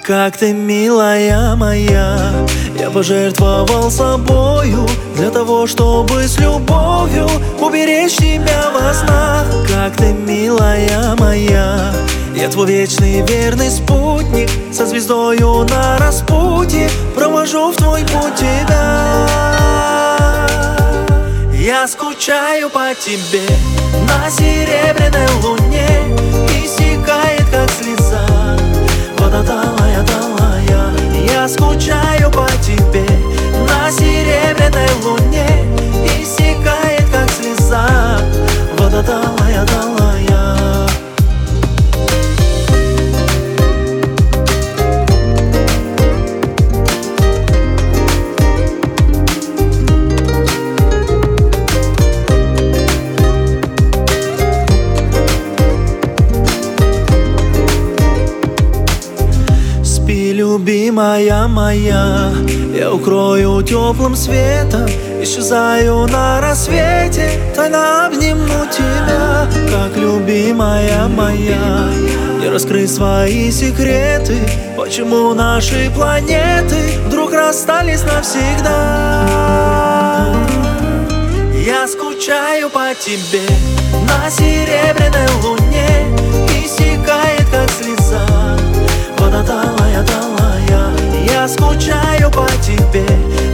Как ты, милая моя, я пожертвовал собою для того, чтобы с любовью уберечь тебя во снах. Как ты, милая моя, я твой вечный верный спутник, со звездою на распутье провожу в твой путь тебя. Я скучаю по тебе на серебряной луне, иссякает как слеза вода талая, талая. Я скучаю по тебе на серебряной луне, иссякает как слеза вода талая, талая. Любимая моя, я укрою теплым светом, исчезаю на рассвете, тайно обниму тебя. Как любимая моя, не раскрыть свои секреты, почему наши планеты вдруг расстались навсегда. Я скучаю по тебе на серебряной луне, иссякает как слеза вода талая, талая. Я скучаю по тебе